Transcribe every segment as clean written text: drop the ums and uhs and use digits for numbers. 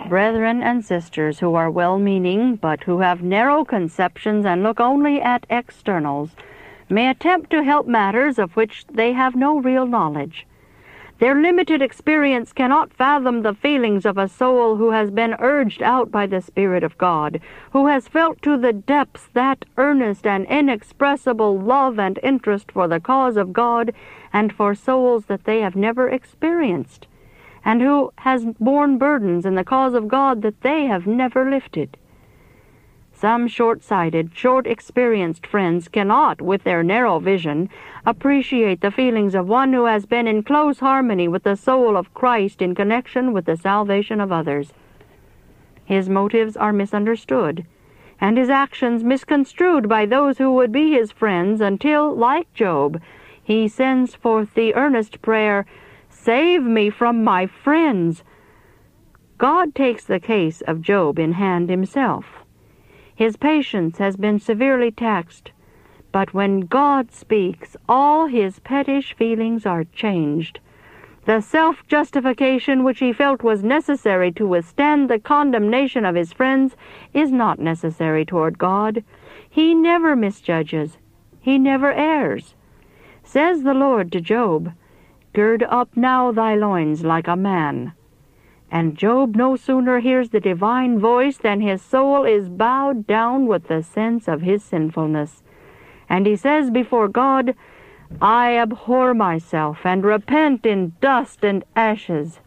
Brethren and sisters who are well-meaning, but who have narrow conceptions and look only at externals, may attempt to help matters of which they have no real knowledge. Their limited experience cannot fathom the feelings of a soul who has been urged out by the Spirit of God, who has felt to the depths that earnest and inexpressible love and interest for the cause of God and for souls that they have never experienced, and who has borne burdens in the cause of God that they have never lifted. Some short-sighted, short-experienced friends cannot, with their narrow vision, appreciate the feelings of one who has been in close harmony with the soul of Christ in connection with the salvation of others. His motives are misunderstood, and his actions misconstrued by those who would be his friends until, like Job, he sends forth the earnest prayer, "Save me from my friends." God takes the case of Job in hand himself. His patience has been severely taxed, but when God speaks, all his pettish feelings are changed. The self-justification which he felt was necessary to withstand the condemnation of his friends is not necessary toward God. He never misjudges. He never errs. Says the Lord to Job, "Gird up now thy loins like a man." And Job no sooner hears the divine voice than his soul is bowed down with the sense of his sinfulness. And he says before God, "I abhor myself and repent in dust and ashes."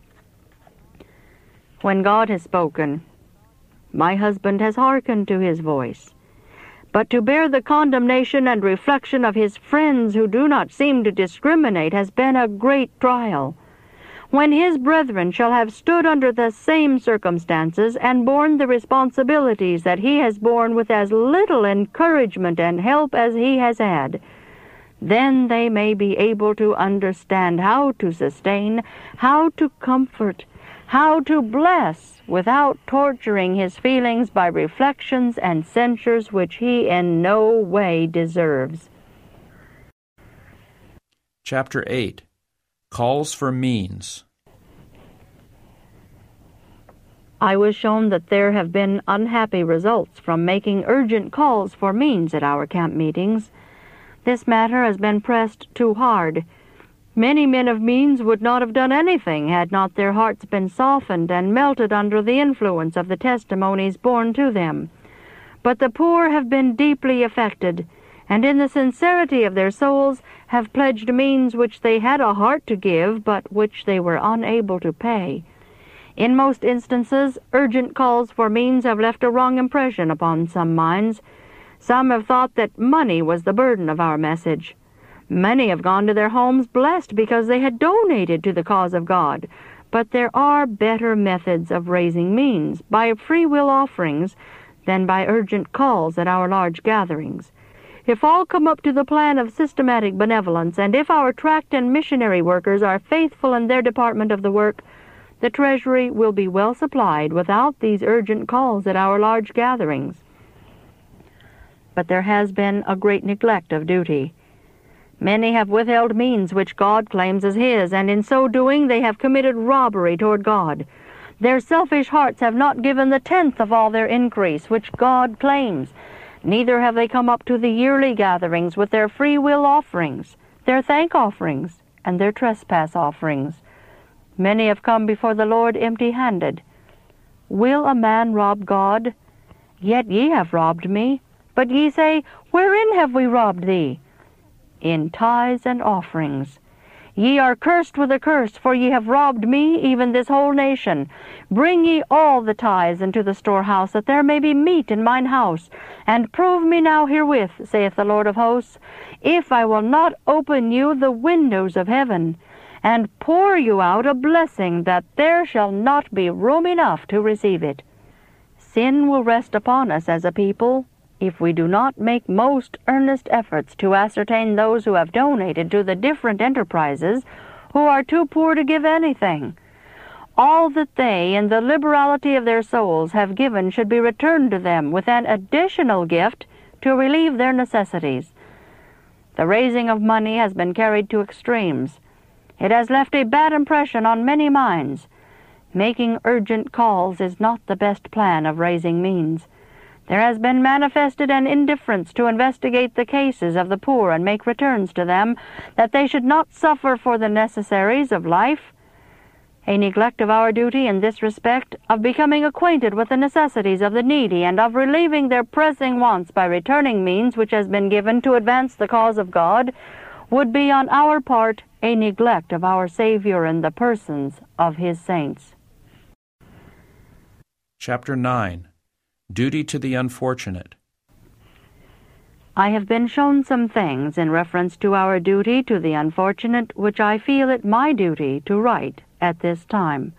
When God has spoken, my husband has hearkened to his voice. But to bear the condemnation and reflection of his friends who do not seem to discriminate has been a great trial. When his brethren shall have stood under the same circumstances and borne the responsibilities that he has borne with as little encouragement and help as he has had, then they may be able to understand how to sustain, how to comfort, how to bless without torturing his feelings by reflections and censures which he in no way deserves. Chapter 8. Calls for Means. I was shown that there have been unhappy results from making urgent calls for means at our camp meetings. This matter has been pressed too hard. Many men of means would not have done anything had not their hearts been softened and melted under the influence of the testimonies borne to them. But the poor have been deeply affected, and in the sincerity of their souls have pledged means which they had a heart to give, but which they were unable to pay. In most instances, urgent calls for means have left a wrong impression upon some minds. Some have thought that money was the burden of our message. Many have gone to their homes blessed because they had donated to the cause of God. But there are better methods of raising means, by free will offerings, than by urgent calls at our large gatherings. If all come up to the plan of systematic benevolence, and if our tract and missionary workers are faithful in their department of the work, the treasury will be well supplied without these urgent calls at our large gatherings. But there has been a great neglect of duty. Many have withheld means which God claims as his, and in so doing they have committed robbery toward God. Their selfish hearts have not given the tenth of all their increase, which God claims. Neither have they come up to the yearly gatherings with their free will offerings, their thank offerings, and their trespass offerings. Many have come before the Lord empty-handed. Will a man rob God? Yet ye have robbed me. But ye say, Wherein have we robbed thee? In tithes and offerings. Ye are cursed with a curse, for ye have robbed me, even this whole nation. Bring ye all the tithes into the storehouse, that there may be meat in mine house. And prove me now herewith, saith the Lord of hosts, if I will not open you the windows of heaven, and pour you out a blessing, that there shall not be room enough to receive it. Sin will rest upon us as a people, if we do not make most earnest efforts to ascertain those who have donated to the different enterprises who are too poor to give anything. All that they, in the liberality of their souls, have given should be returned to them with an additional gift to relieve their necessities. The raising of money has been carried to extremes. It has left a bad impression on many minds. Making urgent calls is not the best plan of raising means. There has been manifested an indifference to investigate the cases of the poor and make returns to them, that they should not suffer for the necessaries of life. A neglect of our duty in this respect, of becoming acquainted with the necessities of the needy, and of relieving their pressing wants by returning means which has been given to advance the cause of God, would be on our part a neglect of our Savior in the persons of His saints. Chapter 9. Duty to the Unfortunate. I have been shown some things in reference to our duty to the unfortunate which I feel it my duty to write at this time.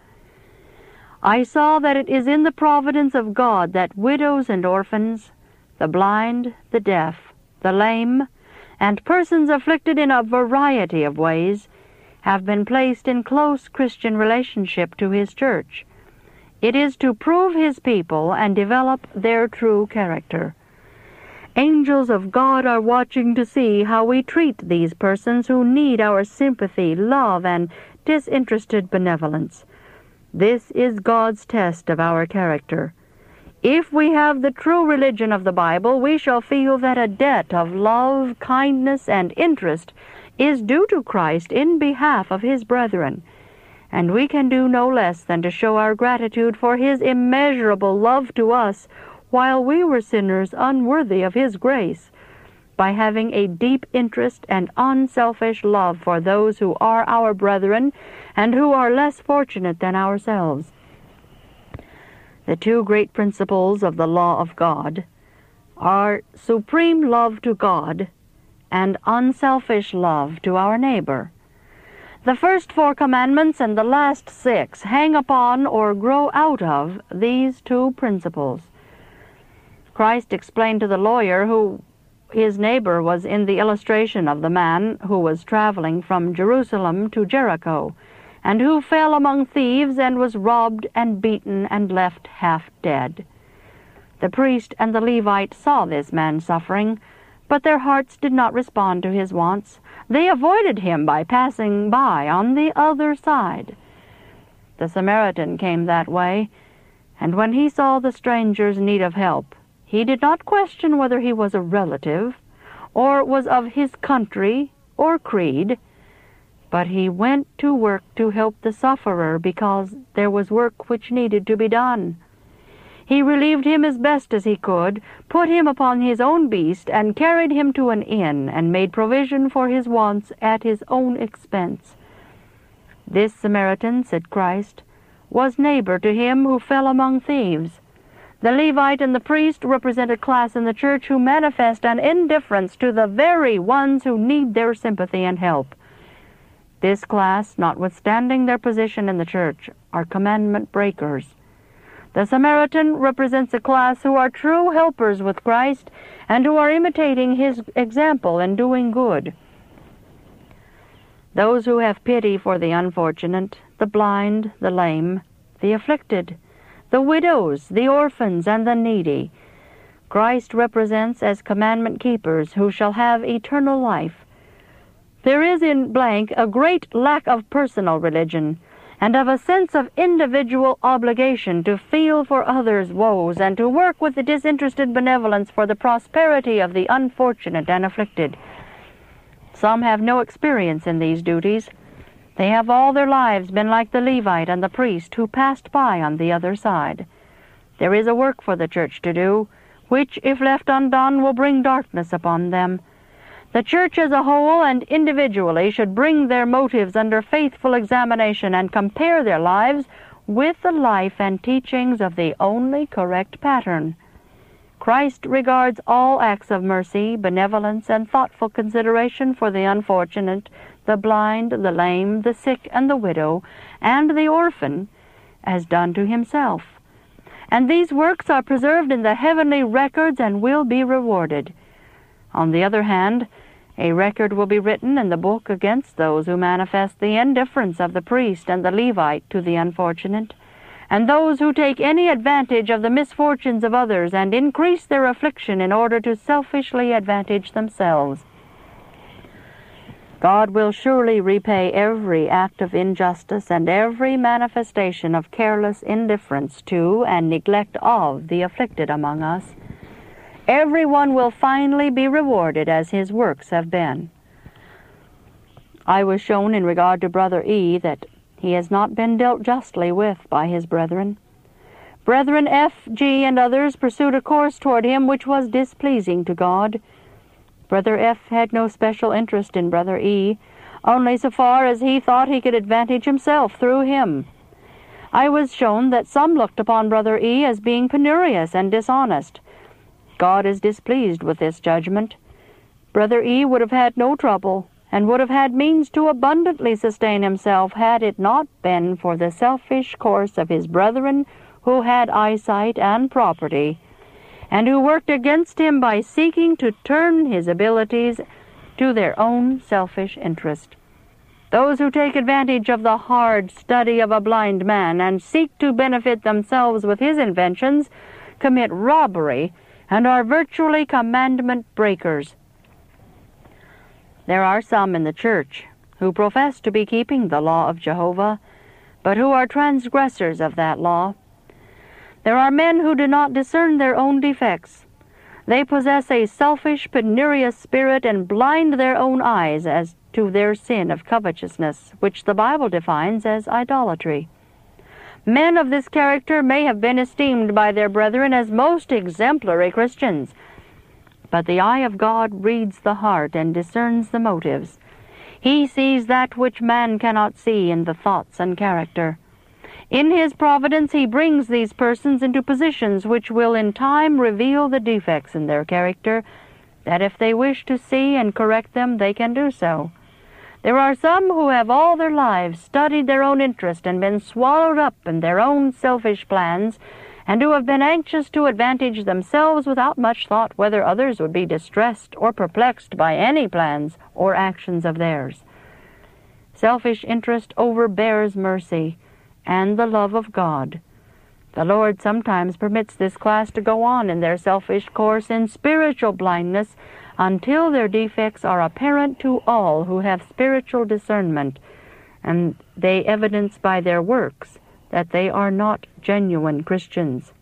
I saw that it is in the providence of God that widows and orphans, the blind, the deaf, the lame, and persons afflicted in a variety of ways have been placed in close Christian relationship to His church. It is to prove His people and develop their true character. Angels of God are watching to see how we treat these persons who need our sympathy, love, and disinterested benevolence. This is God's test of our character. If we have the true religion of the Bible, we shall feel that a debt of love, kindness, and interest is due to Christ in behalf of His brethren, and we can do no less than to show our gratitude for His immeasurable love to us while we were sinners unworthy of His grace, by having a deep interest and unselfish love for those who are our brethren and who are less fortunate than ourselves. The two great principles of the law of God are supreme love to God and unselfish love to our neighbor. The first 4 commandments and the last 6 hang upon or grow out of these two principles. Christ explained to the lawyer who his neighbor was in the illustration of the man who was traveling from Jerusalem to Jericho, and who fell among thieves and was robbed and beaten and left half dead. The priest and the Levite saw this man suffering, but their hearts did not respond to his wants. They avoided him by passing by on the other side. The Samaritan came that way, and when he saw the stranger's need of help, he did not question whether he was a relative, or was of his country or creed, but he went to work to help the sufferer because there was work which needed to be done. He relieved him as best as he could, put him upon his own beast, and carried him to an inn, and made provision for his wants at his own expense. This Samaritan, said Christ, was neighbor to him who fell among thieves. The Levite and the priest represent a class in the church who manifest an indifference to the very ones who need their sympathy and help. This class, notwithstanding their position in the church, are commandment breakers. The Samaritan represents a class who are true helpers with Christ and who are imitating His example in doing good. Those who have pity for the unfortunate, the blind, the lame, the afflicted, the widows, the orphans, and the needy, Christ represents as commandment keepers who shall have eternal life. There is in blank a great lack of personal religion, and of a sense of individual obligation to feel for others' woes and to work with the disinterested benevolence for the prosperity of the unfortunate and afflicted. Some have no experience in these duties. They have all their lives been like the Levite and the priest who passed by on the other side. There is a work for the church to do, which, if left undone, will bring darkness upon them. The church as a whole and individually should bring their motives under faithful examination and compare their lives with the life and teachings of the only correct pattern. Christ regards all acts of mercy, benevolence, and thoughtful consideration for the unfortunate, the blind, the lame, the sick, and the widow, and the orphan, as done to Himself. And these works are preserved in the heavenly records and will be rewarded. On the other hand, a record will be written in the book against those who manifest the indifference of the priest and the Levite to the unfortunate, and those who take any advantage of the misfortunes of others and increase their affliction in order to selfishly advantage themselves. God will surely repay every act of injustice and every manifestation of careless indifference to and neglect of the afflicted among us. Everyone will finally be rewarded as his works have been. I was shown in regard to Brother E. that he has not been dealt justly with by his brethren. Brethren F., G., and others pursued a course toward him which was displeasing to God. Brother F. had no special interest in Brother E., only so far as he thought he could advantage himself through him. I was shown that some looked upon Brother E. as being penurious and dishonest. God is displeased with this judgment. Brother E. would have had no trouble, and would have had means to abundantly sustain himself had it not been for the selfish course of his brethren who had eyesight and property, and who worked against him by seeking to turn his abilities to their own selfish interest. Those who take advantage of the hard study of a blind man and seek to benefit themselves with his inventions commit robbery and are virtually commandment breakers. There are some in the church who profess to be keeping the law of Jehovah, but who are transgressors of that law. There are men who do not discern their own defects. They possess a selfish, penurious spirit and blind their own eyes as to their sin of covetousness, which the Bible defines as idolatry. Men of this character may have been esteemed by their brethren as most exemplary Christians, but the eye of God reads the heart and discerns the motives. He sees that which man cannot see in the thoughts and character. In his providence he brings these persons into positions which will in time reveal the defects in their character, that if they wish to see and correct them, they can do so. There are some who have all their lives studied their own interest and been swallowed up in their own selfish plans, and who have been anxious to advantage themselves without much thought whether others would be distressed or perplexed by any plans or actions of theirs. Selfish interest overbears mercy and the love of God. The Lord sometimes permits this class to go on in their selfish course in spiritual blindness until their defects are apparent to all who have spiritual discernment, and they evidence by their works that they are not genuine Christians.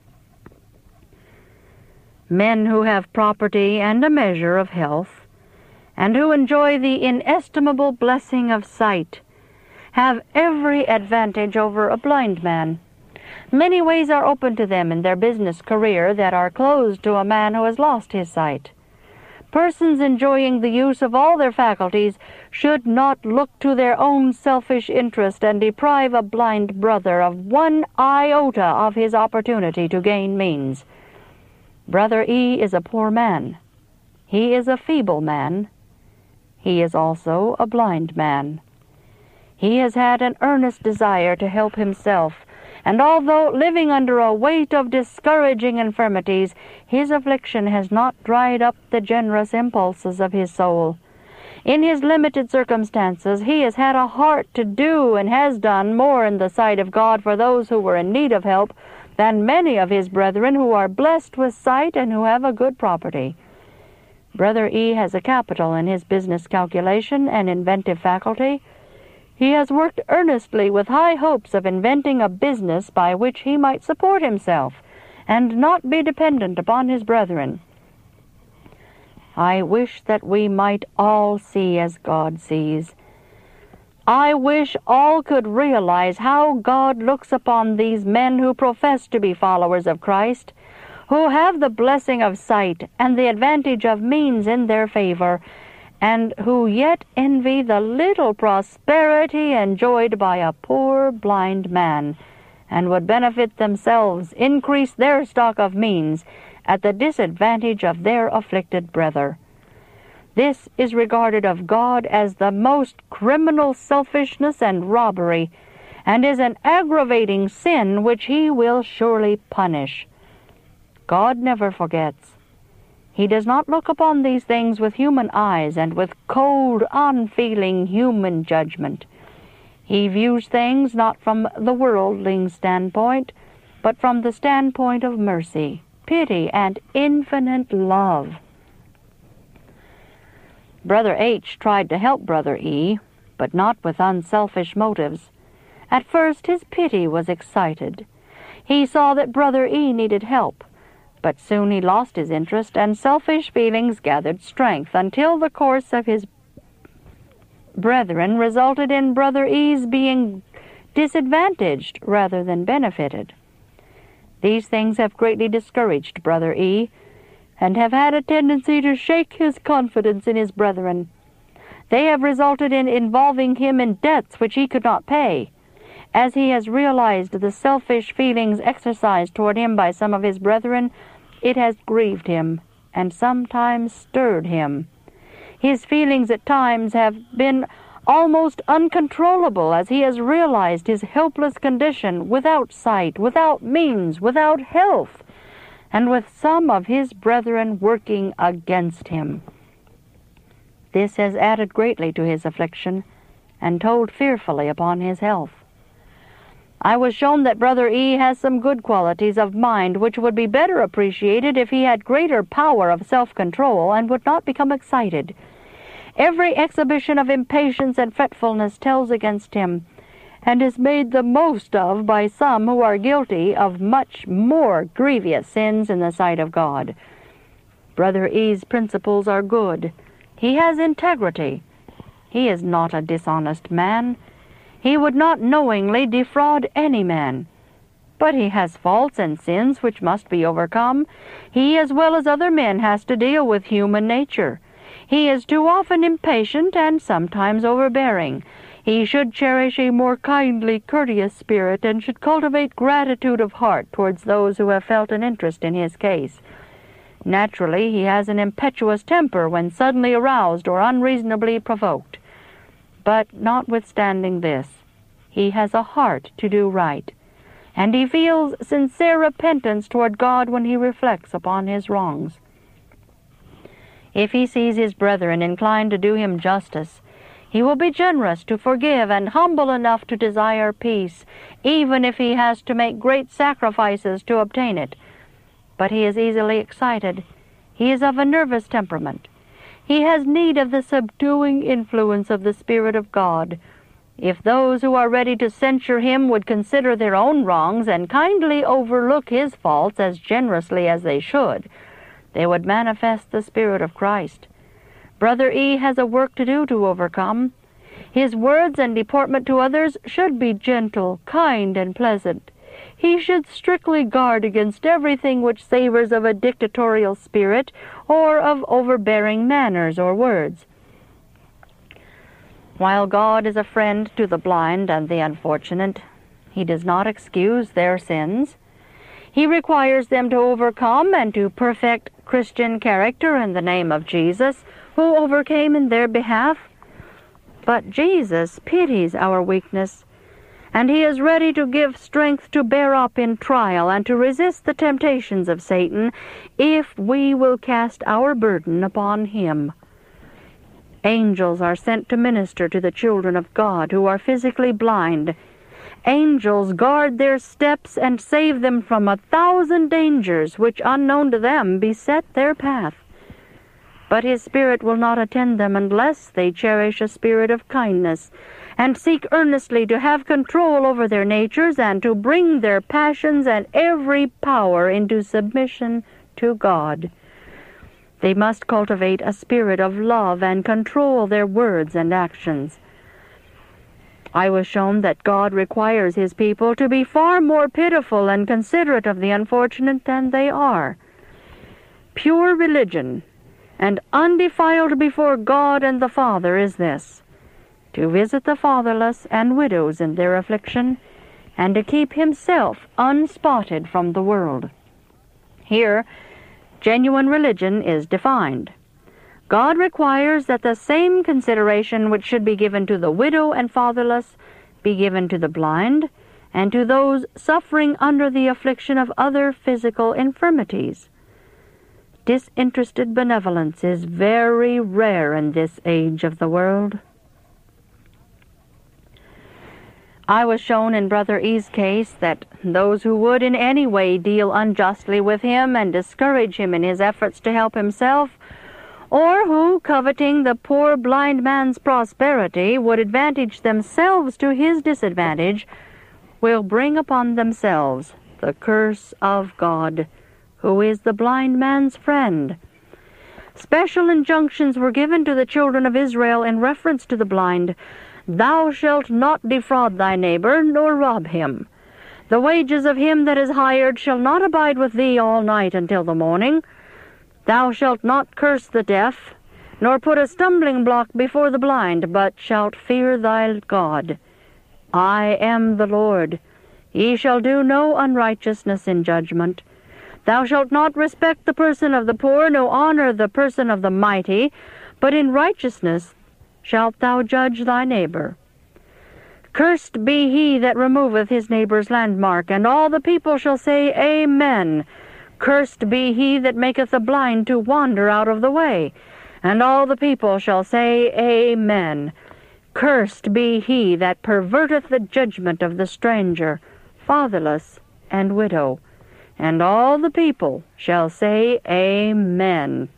Men who have property and a measure of health, and who enjoy the inestimable blessing of sight, have every advantage over a blind man. Many ways are open to them in their business career that are closed to a man who has lost his sight. Persons enjoying the use of all their faculties should not look to their own selfish interest and deprive a blind brother of one iota of his opportunity to gain means. Brother E. is a poor man. He is a feeble man. He is also a blind man. He has had an earnest desire to help himself, and although living under a weight of discouraging infirmities, his affliction has not dried up the generous impulses of his soul. In his limited circumstances, he has had a heart to do and has done more in the sight of God for those who were in need of help than many of his brethren who are blessed with sight and who have a good property. Brother E. has a capital in his business calculation and inventive faculty. He has worked earnestly with high hopes of inventing a business by which he might support himself and not be dependent upon his brethren. I wish that we might all see as God sees. I wish all could realize how God looks upon these men who profess to be followers of Christ, who have the blessing of sight and the advantage of means in their favor, and who yet envy the little prosperity enjoyed by a poor blind man, and would benefit themselves, increase their stock of means, at the disadvantage of their afflicted brother. This is regarded of God as the most criminal selfishness and robbery, and is an aggravating sin which he will surely punish. God never forgets. He does not look upon these things with human eyes and with cold, unfeeling human judgment. He views things not from the worldling standpoint, but from the standpoint of mercy, pity, and infinite love. Brother H. tried to help Brother E., but not with unselfish motives. At first his pity was excited. He saw that Brother E. needed help, but soon he lost his interest, and selfish feelings gathered strength until the course of his brethren resulted in Brother E.'s being disadvantaged rather than benefited. These things have greatly discouraged Brother E., and have had a tendency to shake his confidence in his brethren. They have resulted in involving him in debts which he could not pay. As he has realized the selfish feelings exercised toward him by some of his brethren, it has grieved him, and sometimes stirred him. His feelings at times have been almost uncontrollable, as he has realized his helpless condition, without sight, without means, without health, and with some of his brethren working against him. This has added greatly to his affliction, and told fearfully upon his health. I was shown that Brother E. has some good qualities of mind which would be better appreciated if he had greater power of self-control and would not become excited. Every exhibition of impatience and fretfulness tells against him, and is made the most of by some who are guilty of much more grievous sins in the sight of God. Brother E.'s principles are good. He has integrity. He is not a dishonest man. He would not knowingly defraud any man. But he has faults and sins which must be overcome. He, as well as other men, has to deal with human nature. He is too often impatient and sometimes overbearing. He should cherish a more kindly, courteous spirit, and should cultivate gratitude of heart towards those who have felt an interest in his case. Naturally, he has an impetuous temper when suddenly aroused or unreasonably provoked. But notwithstanding this, he has a heart to do right, and he feels sincere repentance toward God when he reflects upon his wrongs. If he sees his brethren inclined to do him justice, he will be generous to forgive and humble enough to desire peace, even if he has to make great sacrifices to obtain it. But he is easily excited. He is of a nervous temperament. He has need of the subduing influence of the Spirit of God. If those who are ready to censure him would consider their own wrongs and kindly overlook his faults as generously as they should, they would manifest the Spirit of Christ. Brother E. has a work to do to overcome. His words and deportment to others should be gentle, kind, and pleasant. He should strictly guard against everything which savors of a dictatorial spirit or of overbearing manners or words. While God is a friend to the blind and the unfortunate, he does not excuse their sins. He requires them to overcome and to perfect Christian character in the name of Jesus, who overcame in their behalf. But Jesus pities our weakness, and he is ready to give strength to bear up in trial and to resist the temptations of Satan if we will cast our burden upon him. Angels are sent to minister to the children of God who are physically blind. Angels guard their steps and save them from 1,000 dangers which, unknown to them, beset their path. But his Spirit will not attend them unless they cherish a spirit of kindness and seek earnestly to have control over their natures and to bring their passions and every power into submission to God. They must cultivate a spirit of love and control their words and actions. I was shown that God requires his people to be far more pitiful and considerate of the unfortunate than they are. Pure religion and undefiled before God and the Father is this: to visit the fatherless and widows in their affliction, and to keep himself unspotted from the world. Here, genuine religion is defined. God requires that the same consideration which should be given to the widow and fatherless be given to the blind and to those suffering under the affliction of other physical infirmities. Disinterested benevolence is very rare in this age of the world. I was shown in Brother E.'s case that those who would in any way deal unjustly with him and discourage him in his efforts to help himself or who, coveting the poor blind man's prosperity, would advantage themselves to his disadvantage, will bring upon themselves the curse of God, who is the blind man's friend. Special injunctions were given to the children of Israel in reference to the blind. Thou shalt not defraud thy neighbor, nor rob him. The wages of him that is hired shall not abide with thee all night until the morning. Thou shalt not curse the deaf, nor put a stumbling block before the blind, but shalt fear thy God. I am the Lord. Ye shall do no unrighteousness in judgment. Thou shalt not respect the person of the poor, nor honor the person of the mighty, but in righteousness shalt thou judge thy neighbor. Cursed be he that removeth his neighbor's landmark, and all the people shall say, Amen. Cursed be he that maketh the blind to wander out of the way, and all the people shall say, Amen. Cursed be he that perverteth the judgment of the stranger, fatherless, and widow, and all the people shall say, Amen.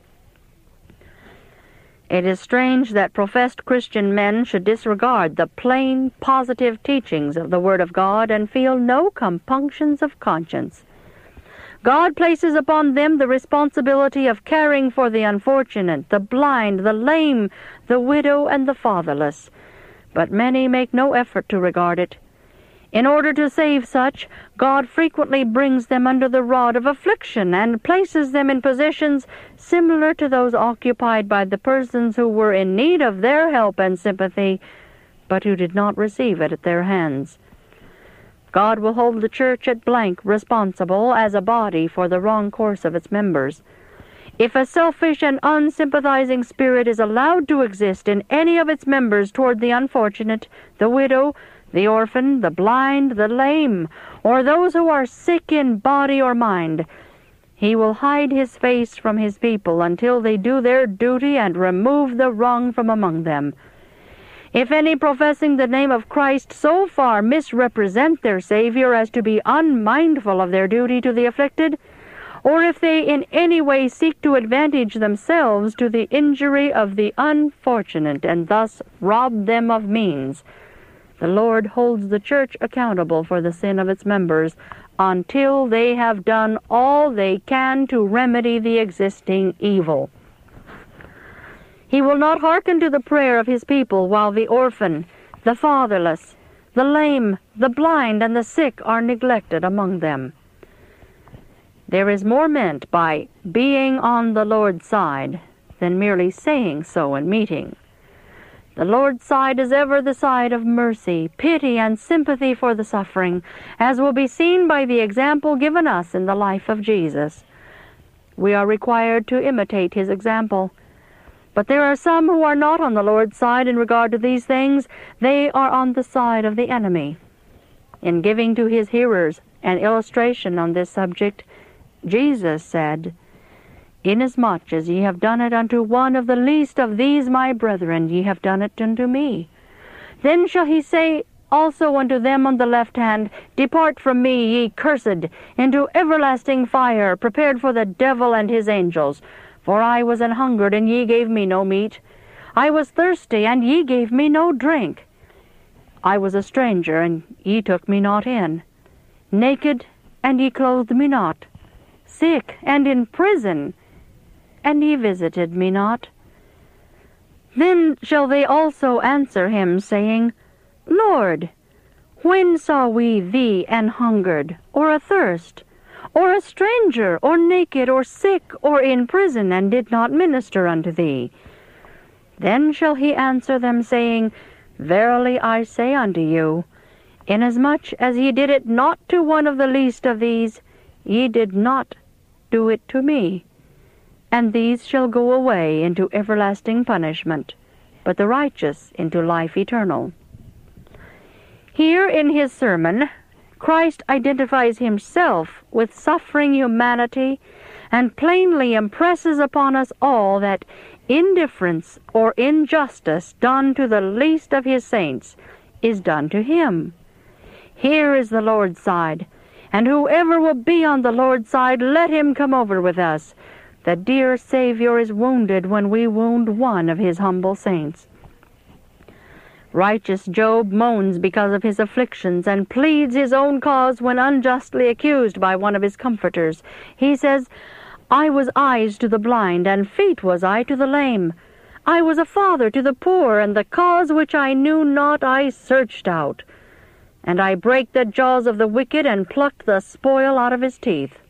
It is strange that professed Christian men should disregard the plain, positive teachings of the Word of God and feel no compunctions of conscience. God places upon them the responsibility of caring for the unfortunate, the blind, the lame, the widow, and the fatherless, but many make no effort to regard it. In order to save such, God frequently brings them under the rod of affliction and places them in positions similar to those occupied by the persons who were in need of their help and sympathy, but who did not receive it at their hands. God will hold the church at blank responsible as a body for the wrong course of its members. If a selfish and unsympathizing spirit is allowed to exist in any of its members toward the unfortunate, the widow, the orphan, the blind, the lame, or those who are sick in body or mind, he will hide his face from his people until they do their duty and remove the wrong from among them. If any professing the name of Christ so far misrepresent their Savior as to be unmindful of their duty to the afflicted, or if they in any way seek to advantage themselves to the injury of the unfortunate and thus rob them of means, the Lord holds the church accountable for the sin of its members until they have done all they can to remedy the existing evil. He will not hearken to the prayer of his people while the orphan, the fatherless, the lame, the blind, and the sick are neglected among them. There is more meant by being on the Lord's side than merely saying so in meeting. The Lord's side is ever the side of mercy, pity, and sympathy for the suffering, as will be seen by the example given us in the life of Jesus. We are required to imitate his example. But there are some who are not on the Lord's side in regard to these things. They are on the side of the enemy. In giving to his hearers an illustration on this subject, Jesus said, Inasmuch as ye have done it unto one of the least of these my brethren, ye have done it unto me. Then shall he say also unto them on the left hand, Depart from me, ye cursed, into everlasting fire, prepared for the devil and his angels. For I was an hungered, and ye gave me no meat. I was thirsty, and ye gave me no drink. I was a stranger, and ye took me not in. Naked, and ye clothed me not. Sick, and in prison, and ye visited me not. Then shall they also answer him, saying, Lord, when saw we thee an hungered, or athirst, or a stranger, or naked, or sick, or in prison, and did not minister unto thee? Then shall he answer them, saying, Verily I say unto you, inasmuch as ye did it not to one of the least of these, ye did not do it to me. And these shall go away into everlasting punishment, but the righteous into life eternal. Here in his sermon, Christ identifies himself with suffering humanity and plainly impresses upon us all that indifference or injustice done to the least of his saints is done to him. Here is the Lord's side, and whoever will be on the Lord's side, let him come over with us. The dear Savior is wounded when we wound one of his humble saints. Righteous Job moans because of his afflictions and pleads his own cause when unjustly accused by one of his comforters. He says, "I was eyes to the blind, and feet was I to the lame. I was a father to the poor, and the cause which I knew not I searched out. And I brake the jaws of the wicked, and plucked the spoil out of his teeth."